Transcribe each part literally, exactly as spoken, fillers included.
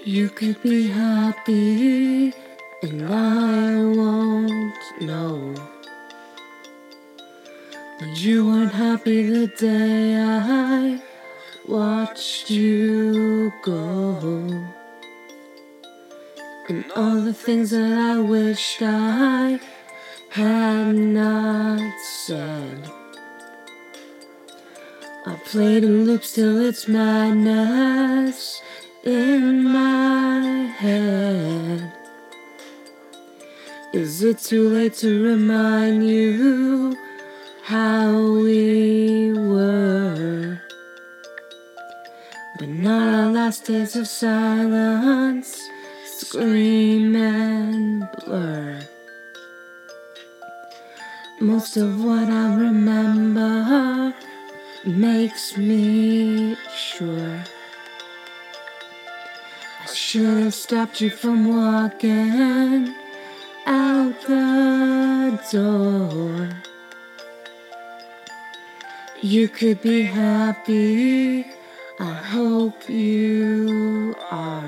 You could be happy and I won't know. But you weren't happy the day I watched you go. And all the things that I wished I had not said, I played in loops till it's madness in my head. Is it too late to remind you how we were? But not our last days of silence, scream and blur. Most of what I remember makes me sure I should have stopped you from walking out the door. You could be happy, I hope you are.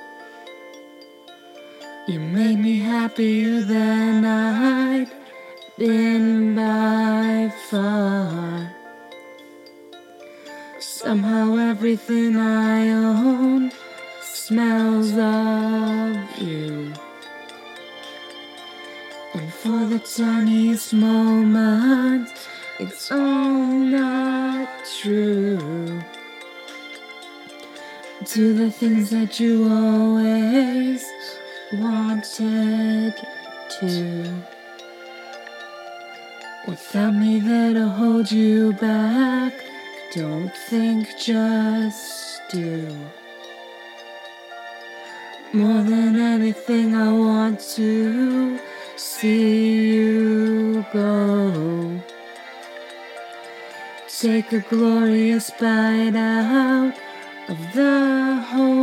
You made me happier than I'd been by far. Somehow everything I own smells of you. And for the tiniest moment, it's all not true. To the things that you always wanted to. Without me there to hold you back, don't think, just do. More than anything I want to see you go. Take a glorious bite out of the whole